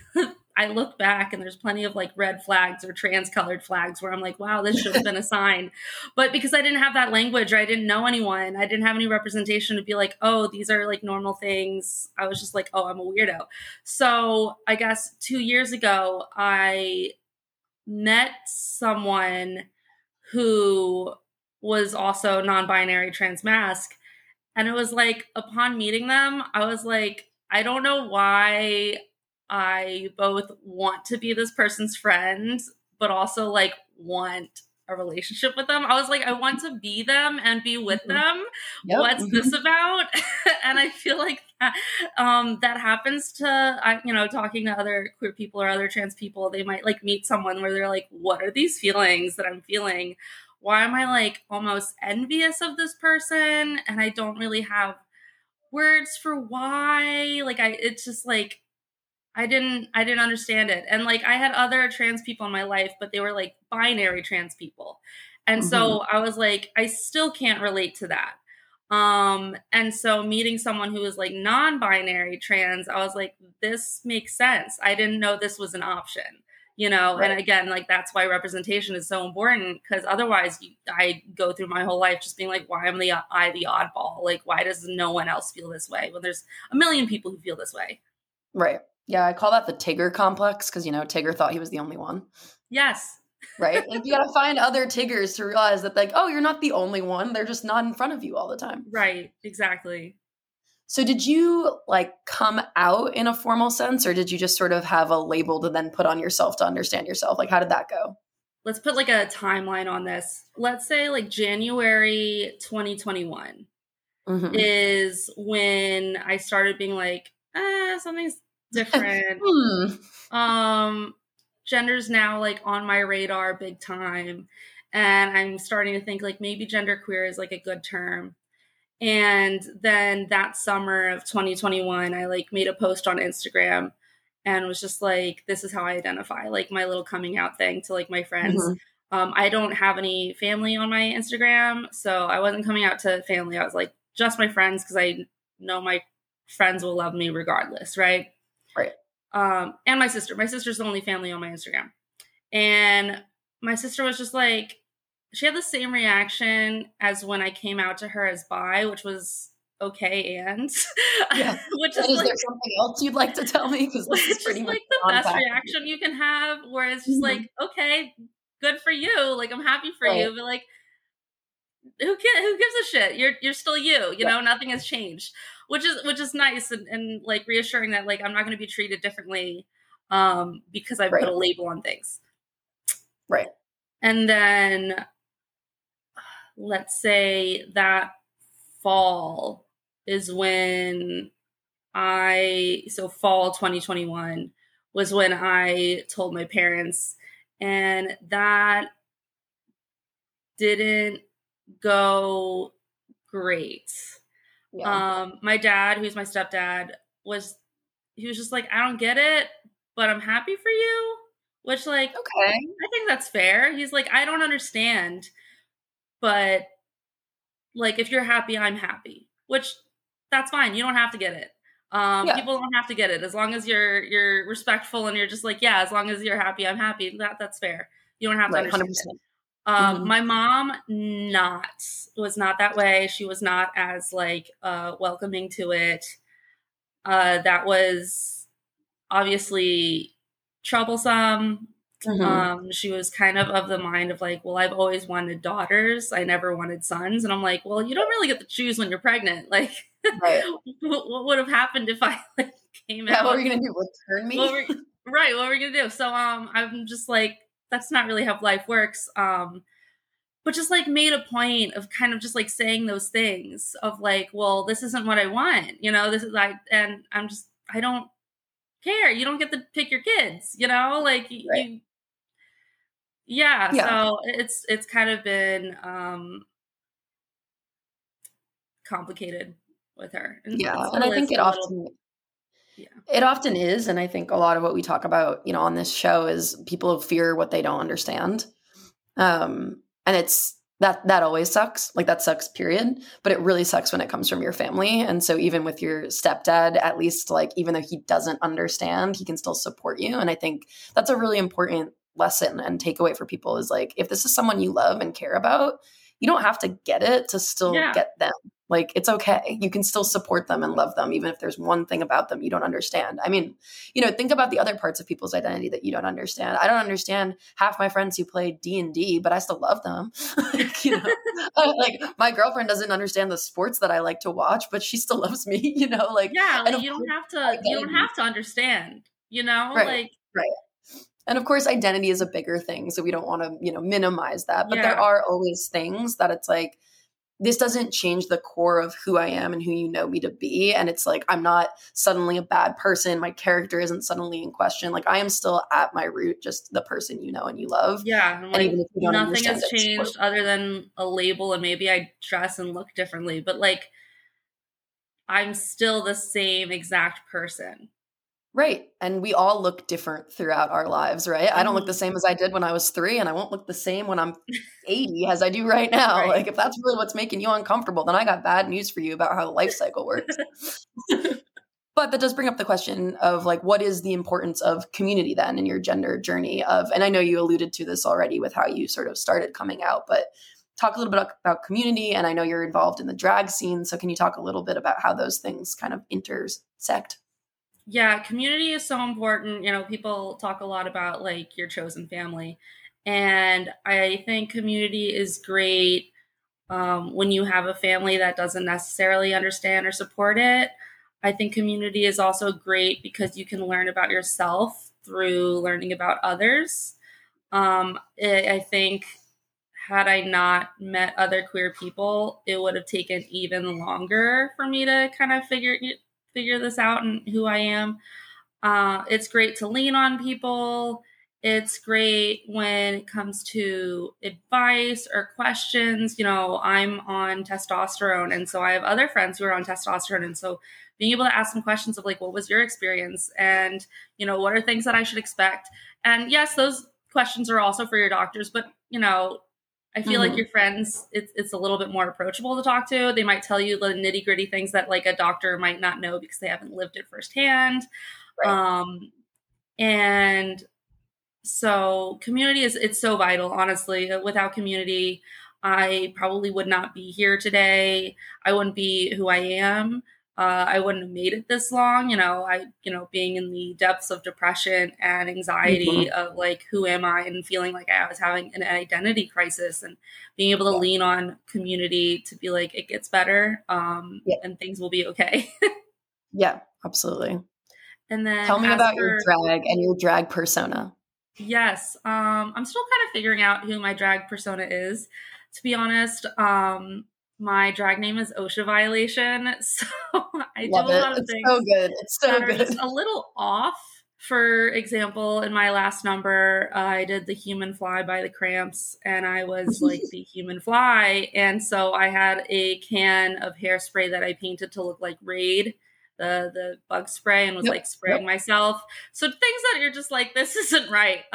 I look back and there's plenty of like red flags or trans colored flags where I'm like, wow, this should have been a sign. But because I didn't have that language, or I didn't know anyone, I didn't have any representation to be like, oh, these are like normal things. I was just like, oh, I'm a weirdo. So I guess 2 years ago, I met someone who was also non-binary transmasc. And it was like, upon meeting them, I was like, I don't know why I both want to be this person's friend, but also like want a relationship with them. I was like, I want to be them and be with them. Yep. What's this about? And I feel like that, that happens to, talking to other queer people or other trans people. They might like meet someone where they're like, what are these feelings that I'm feeling? Why am I like almost envious of this person? And I don't really have words for why. Like it's just like, I didn't understand it. And like, I had other trans people in my life, but they were like binary trans people. And so I was like, I still can't relate to that. And so meeting someone who was like non-binary trans, I was like, this makes sense. I didn't know this was an option. Right. And again, like, that's why representation is so important, because otherwise I go through my whole life just being like, why am I the oddball? Like, why does no one else feel this way? Well, there's a million people who feel this way. Right. Yeah. I call that the Tigger complex because, Tigger thought he was the only one. Yes. Right. Like, you got to find other Tiggers to realize that like, oh, you're not the only one. They're just not in front of you all the time. Right. Exactly. So did you like come out in a formal sense, or did you just sort of have a label to then put on yourself to understand yourself? Like, how did that go? Let's put like a timeline on this. Let's say like January 2021 is when I started being like, something's different. Gender's now like on my radar big time. And I'm starting to think like maybe genderqueer is like a good term. And then that summer of 2021, I like made a post on Instagram and was just like, this is how I identify, like my little coming out thing to like my friends. I don't have any family on my Instagram, so I wasn't coming out to family. I was like, just my friends, because I know my friends will love me regardless, right? Right. And my sister. My sister's the only family on my Instagram. And my sister was just like, she had the same reaction as when I came out to her as bi, which was okay. And which is like, there something else you'd like to tell me? Because this is pretty much like the best reaction you can have, where it's just like, okay, good for you. Like, I'm happy for you, but like, who gives a shit? You're still you, you know, nothing has changed, which is nice and like reassuring that like, I'm not going to be treated differently because I put a label on things. Right. And then let's say that fall is when fall 2021 was when I told my parents, and that didn't go great. My dad, who's my stepdad, was just like, I don't get it, but I'm happy for you, which like, okay, I think that's fair. He's like, I don't understand, but like, if you're happy, I'm happy, which that's fine. You don't have to get it. People don't have to get it. As long as you're respectful and you're just like, yeah, as long as you're happy, I'm happy. That's fair. You don't have to understand 100%. My mom was not that way. She was not as like welcoming to it. That was obviously troublesome. She was kind of the mind of like, well, I've always wanted daughters. I never wanted sons. And I'm like, well, you don't really get to choose when you're pregnant. Like, what would have happened if I like came out? What were you going to do? Return me? What were you going to do? So I'm just like, that's not really how life works. But just like made a point of kind of just like saying those things of like, well, this isn't what I want. You know, this is I don't care. You don't get to pick your kids, you know, like so it's kind of been complicated with her. And I think it often is. And I think a lot of what we talk about, you know, on this show is people fear what they don't understand. And it's that always sucks. Like that sucks, period. But it really sucks when it comes from your family. And so even with your stepdad, at least like, even though he doesn't understand, he can still support you. And I think that's a really important lesson and takeaway for people is like, if this is someone you love and care about, you don't have to get it to still get them. Like, it's okay. You can still support them and love them, even if there's one thing about them you don't understand. I mean, you know, think about the other parts of people's identity that you don't understand. I don't understand half my friends who play D&D, but I still love them. Like, you know, like my girlfriend doesn't understand the sports that I like to watch, but she still loves me, you know, like, like you don't have to understand, you know, right. And of course, identity is a bigger thing. So we don't want to, you know, minimize that. But there are always things that it's like, this doesn't change the core of who I am and who you know me to be. And it's like, I'm not suddenly a bad person. My character isn't suddenly in question. Like, I am still at my root, just the person you know and you love. Yeah. And like, nothing has changed other than a label, and maybe I dress and look differently, but like, I'm still the same exact person. Right. And we all look different throughout our lives, right? I don't look the same as I did when I was 3, and I won't look the same when I'm 80 as I do right now. Right. Like, if that's really what's making you uncomfortable, then I got bad news for you about how the life cycle works. But that does bring up the question of like, what is the importance of community then in your gender journey of, and I know you alluded to this already with how you sort of started coming out, but talk a little bit about community. And I know you're involved in the drag scene. So can you talk a little bit about how those things kind of intersect? Yeah, community is so important. You know, people talk a lot about like your chosen family. And I think community is great when you have a family that doesn't necessarily understand or support it. I think community is also great because you can learn about yourself through learning about others. I think had I not met other queer people, it would have taken even longer for me to kind of figure this out and who I am. It's great to lean on people. It's great when it comes to advice or questions. You know, I'm on testosterone, and so I have other friends who are on testosterone. And so being able to ask some questions of like, what was your experience? And, you know, what are things that I should expect? And yes, those questions are also for your doctors, but, you know, I feel like your friends, it's a little bit more approachable to talk to. They might tell you the nitty gritty things that like a doctor might not know because they haven't lived it firsthand. Right. And so community it's so vital, honestly. Without community, I probably would not be here today. I wouldn't be who I am. I wouldn't have made it this long, being in the depths of depression and anxiety of like, who am I? And feeling like I was having an identity crisis, and being able to lean on community to be like, it gets better, and things will be okay. Yeah, absolutely. And then tell me about your drag and your drag persona. Yes. I'm still kind of figuring out who my drag persona is, to be honest. My drag name is OSHA Violation. So I do a lot of things. So good. It's so good. Just a little off. For example, in my last number, I did the Human Fly by the Cramps, and I was like the Human Fly. And so I had a can of hairspray that I painted to look like Raid, the bug spray, and was like spraying myself. So things that you're just like, this isn't right.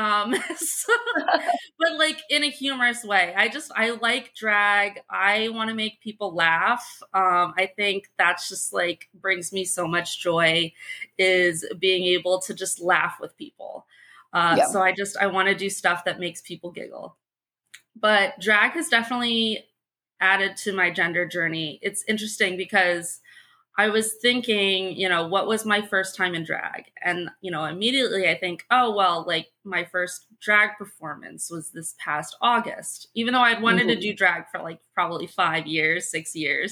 But like in a humorous way. I like drag. I want to make people laugh. I think that's just like brings me so much joy, is being able to just laugh with people. So I want to do stuff that makes people giggle. But drag has definitely added to my gender journey. It's interesting because I was thinking, what was my first time in drag? And, immediately I think, oh, well, like my first drag performance was this past August. Even though I'd wanted to do drag for like probably 6 years,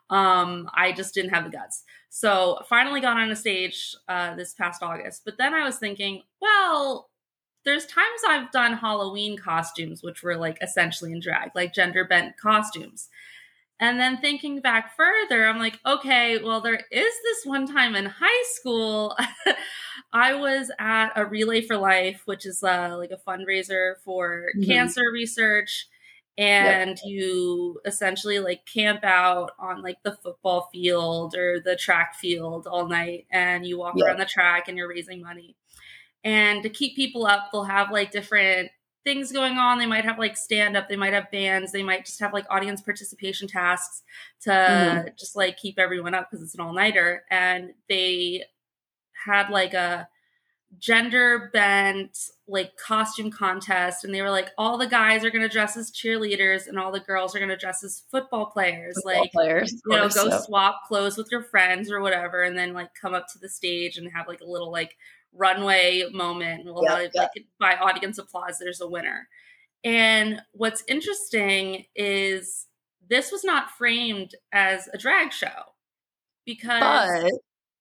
I just didn't have the guts. So finally got on a stage this past August. But then I was thinking, well, there's times I've done Halloween costumes, which were like essentially in drag, like gender bent costumes. And then thinking back further, I'm like, okay, well, there is this one time in high school, I was at a Relay for Life, which is like a fundraiser for cancer research. And you essentially like camp out on like the football field or the track field all night, and you walk around the track and you're raising money. And to keep people up, they'll have like different things going on. They might have like stand up, they might have bands, they might just have like audience participation tasks to just like keep everyone up because it's an all-nighter. And they had like a gender bent like costume contest, and they were like, all the guys are going to dress as cheerleaders and all the girls are going to dress as football players. Go swap clothes with your friends or whatever, and then like come up to the stage and have like a little like runway moment, and by audience applause, there's a winner. And what's interesting is this was not framed as a drag show, because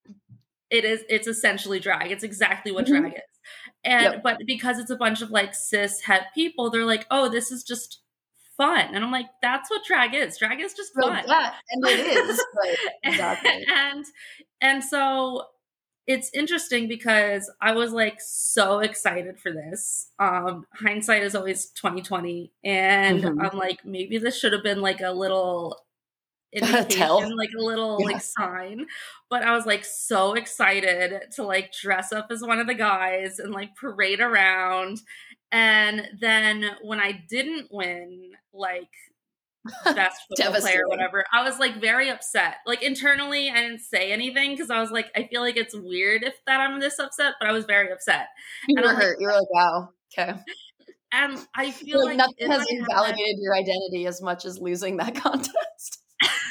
it's essentially drag. It's exactly what drag is. And but because it's a bunch of like cis het people, they're like, oh, this is just fun. And I'm like, that's what drag is. Drag is just fun. And it is. Exactly. And so it's interesting because I was like so excited for this. Hindsight is always 20/20, and I'm like, maybe this should have been like a little indication, like a little like sign. But I was like so excited to like dress up as one of the guys and like parade around. And then when I didn't win, like best football player or whatever, I was like very upset. Like internally, I didn't say anything because I was like, I feel like it's weird that I'm this upset, but I was very upset. You were hurt. You were like, wow, okay. And I feel like nothing has invalidated your identity as much as losing that contest.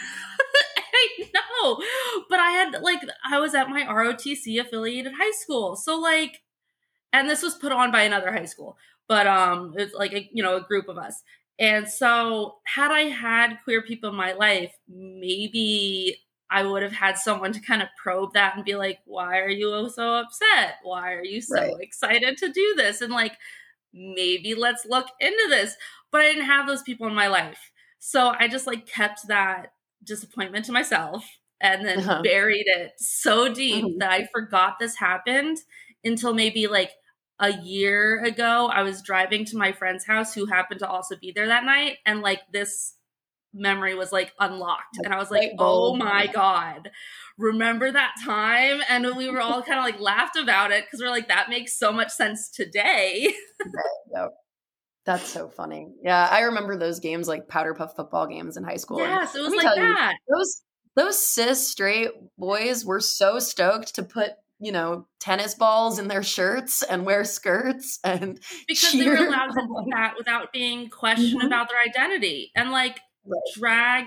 I know, but I was at my ROTC affiliated high school, so like, and this was put on by another high school, but it's like a group of us. And so had I had queer people in my life, maybe I would have had someone to kind of probe that and be like, why are you so upset? Why are you so excited to do this? And like, maybe let's look into this. But I didn't have those people in my life. So I just like kept that disappointment to myself and then buried it so deep that I forgot this happened until maybe like a year ago. I was driving to my friend's house who happened to also be there that night. And like this memory was like unlocked. And I was like, oh my God, remember that time? And we were all kind of like laughed about it because we're like, that makes so much sense today. Yep. That's so funny. Yeah, I remember those games, like powder puff football games in high school. Yes, it was like that. Those cis straight boys were so stoked to put, you know, tennis balls in their shirts and wear skirts and because they were allowed to do that without being questioned about their identity. And like drag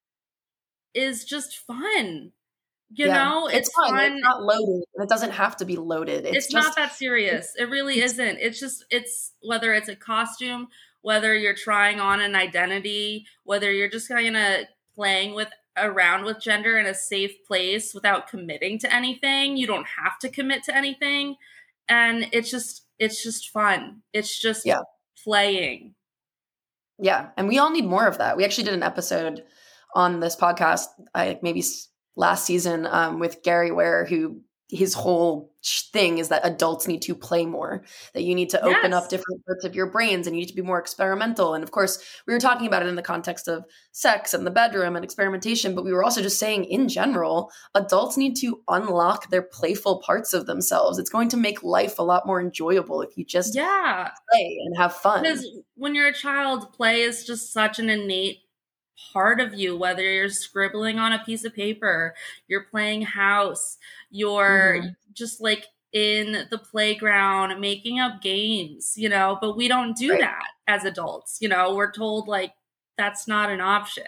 is just fun. You know, it's fun. It's not loaded. It doesn't have to be loaded. It's just not that serious. It really isn't. It's whether it's a costume, whether you're trying on an identity, whether you're just kind of playing around with gender in a safe place without committing to anything. You don't have to commit to anything. And it's just fun. It's just playing. Yeah. And we all need more of that. We actually did an episode on this podcast, maybe last season, with Gary Ware, who his whole thing is that adults need to play more, that you need to open up different parts of your brains and you need to be more experimental. And of course, we were talking about it in the context of sex and the bedroom and experimentation, but we were also just saying in general, adults need to unlock their playful parts of themselves. It's going to make life a lot more enjoyable if you just play and have fun. Because when you're a child, play is just such an innate part of you, whether you're scribbling on a piece of paper, you're playing house, you're just like in the playground making up games, you know, but we don't do that as adults. You know, we're told like that's not an option.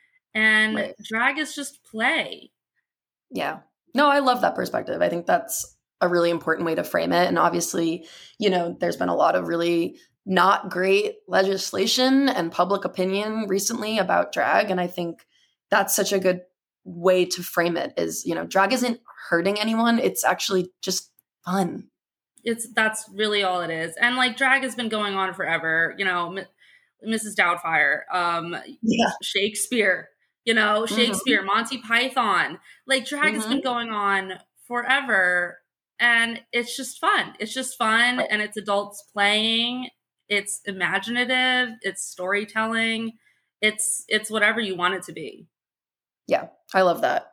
And drag is just play. Yeah. No, I love that perspective. I think that's a really important way to frame it. And obviously, you know, there's been a lot of really not great legislation and public opinion recently about drag. And I think that's such a good way to frame it is, you know, drag isn't hurting anyone. It's actually just fun. That's really all it is. And like drag has been going on forever, you know, Mrs. Doubtfire, Shakespeare, you know, Monty Python, like drag has been going on forever and it's just fun. It's just fun and it's adults playing. It's imaginative, it's storytelling, it's whatever you want it to be. Yeah, I love that.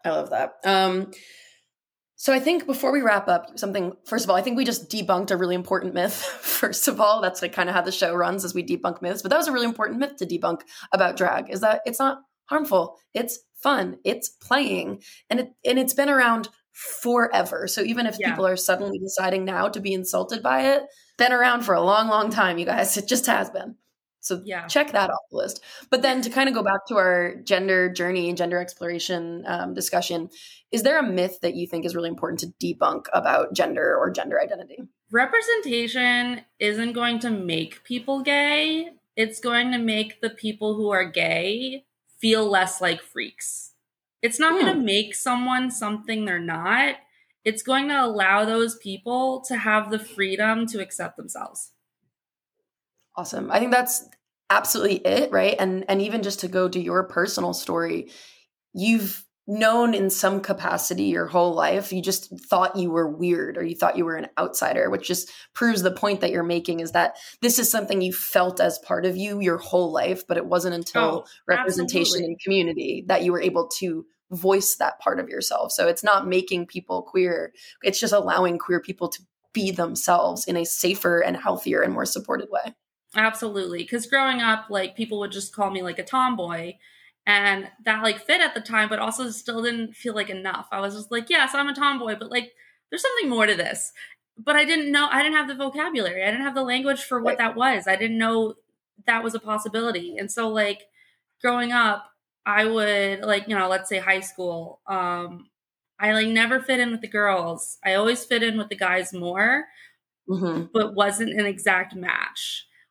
So I think before we wrap up, first of all, I think we just debunked a really important myth. First of all, that's like kind of how the show runs as we debunk myths, but that was a really important myth to debunk about drag is that it's not harmful. It's fun. It's playing. And it's been around forever. So even if people are suddenly deciding now to be insulted by it, been around for a long, long time, you guys. It just has been. So check that off the list. But then to kind of go back to our gender journey, gender exploration discussion, is there a myth that you think is really important to debunk about gender or gender identity? Representation isn't going to make people gay. It's going to make the people who are gay feel less like freaks. It's not going to make someone something they're not. It's going to allow those people to have the freedom to accept themselves. Awesome. I think that's absolutely it, right? And even just to go to your personal story, you've known in some capacity your whole life, you just thought you were weird or you thought you were an outsider, which just proves the point that you're making is that this is something you felt as part of you your whole life, but it wasn't until representation in community that you were able to voice that part of yourself. So it's not making people queer. It's just allowing queer people to be themselves in a safer and healthier and more supported way. Absolutely. Because growing up, like people would just call me like a tomboy and that like fit at the time, but also still didn't feel like enough. I was just like, yes, I'm a tomboy, but like there's something more to this. But I didn't have the vocabulary. I didn't have the language for what that was. I didn't know that was a possibility. And so like growing up, I would like, you know, let's say high school. I like never fit in with the girls. I always fit in with the guys more, but wasn't an exact match.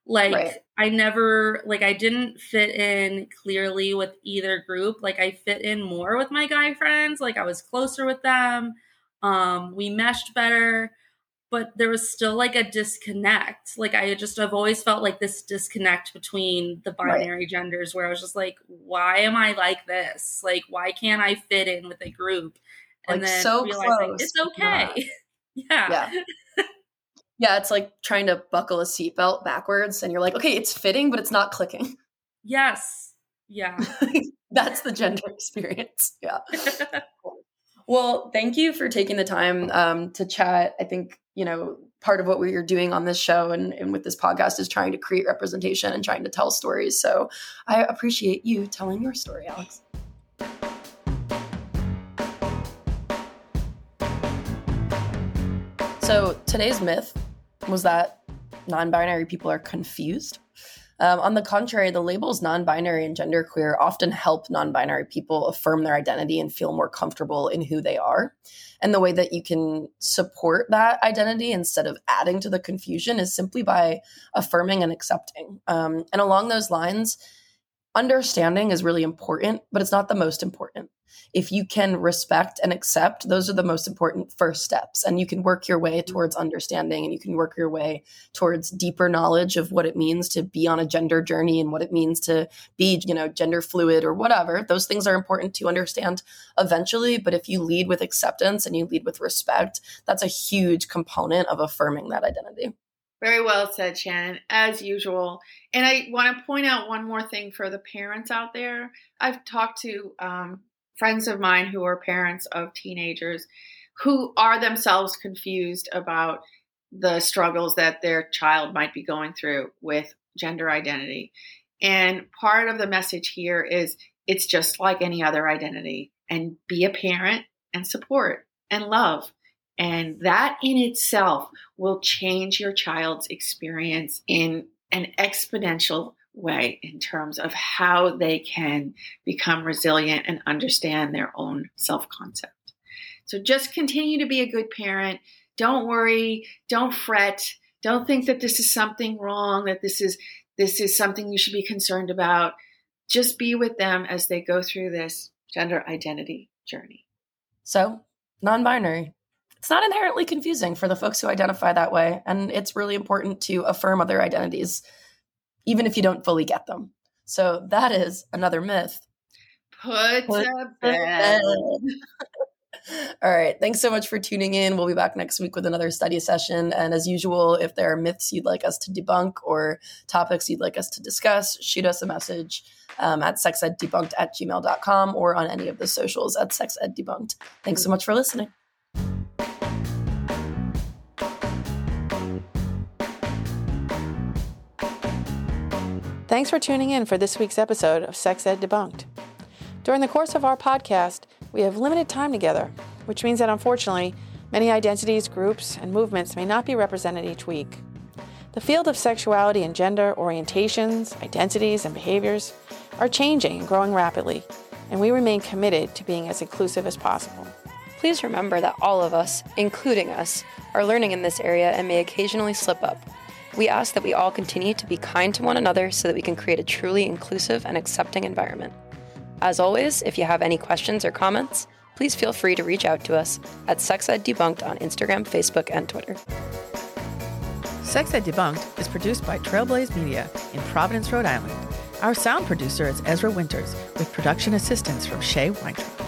Like, Right. I never, like, I didn't fit in clearly with either group. Like, I fit in more with my guy friends. Like, I was closer with them. We meshed better, but there was still like a disconnect. Like, I've always felt like this disconnect between the binary genders, where I was just like, why am I like this? Like, why can't I fit in with a group? And Like, then so realizing close, it's okay. Yeah. Yeah, it's like trying to buckle a seatbelt backwards and you're like, okay, it's fitting, but it's not clicking. Yes. Yeah. That's the gender experience. Yeah. Well, thank you for taking the time to chat. I think, part of what we're doing on this show and with this podcast is trying to create representation and trying to tell stories. So I appreciate you telling your story, Alex. So today's myth was that non-binary people are confused. On the contrary, the labels non-binary and genderqueer often help non-binary people affirm their identity and feel more comfortable in who they are. And the way that you can support that identity instead of adding to the confusion is simply by affirming and accepting. And along those lines, understanding is really important, but it's not the most important. If you can respect and accept, those are the most important first steps. And you can work your way towards understanding, and you can work your way towards deeper knowledge of what it means to be on a gender journey and what it means to be, gender fluid or whatever. Those things are important to understand eventually. But if you lead with acceptance and you lead with respect, that's a huge component of affirming that identity. Very well said, Shannon, as usual. And I want to point out one more thing for the parents out there. I've talked to friends of mine who are parents of teenagers who are themselves confused about the struggles that their child might be going through with gender identity. And part of the message here is it's just like any other identity, and be a parent and support and love. And that in itself will change your child's experience in an exponential way in terms of how they can become resilient and understand their own self-concept. So just continue to be a good parent. Don't worry. Don't fret. Don't think that this is something wrong, that this is something you should be concerned about. Just be with them as they go through this gender identity journey. So, non-binary. It's not inherently confusing for the folks who identify that way. And it's really important to affirm other identities, even if you don't fully get them. So that is another myth. Put to bed. All right. Thanks so much for tuning in. We'll be back next week with another study session. And as usual, if there are myths you'd like us to debunk or topics you'd like us to discuss, shoot us a message at sexeddebunked@gmail.com or on any of the socials at sexeddebunked. Thanks so much for listening. Thanks for tuning in for this week's episode of Sex Ed Debunked. During the course of our podcast, we have limited time together, which means that unfortunately, many identities, groups, and movements may not be represented each week. The field of sexuality and gender, orientations, identities, and behaviors are changing and growing rapidly, and we remain committed to being as inclusive as possible. Please remember that all of us, including us, are learning in this area and may occasionally slip up. We ask that we all continue to be kind to one another so that we can create a truly inclusive and accepting environment. As always, if you have any questions or comments, please feel free to reach out to us at Sex Ed Debunked on Instagram, Facebook, and Twitter. Sex Ed Debunked is produced by Trailblaze Media in Providence, Rhode Island. Our sound producer is Ezra Winters, with production assistance from Shay Weintraub.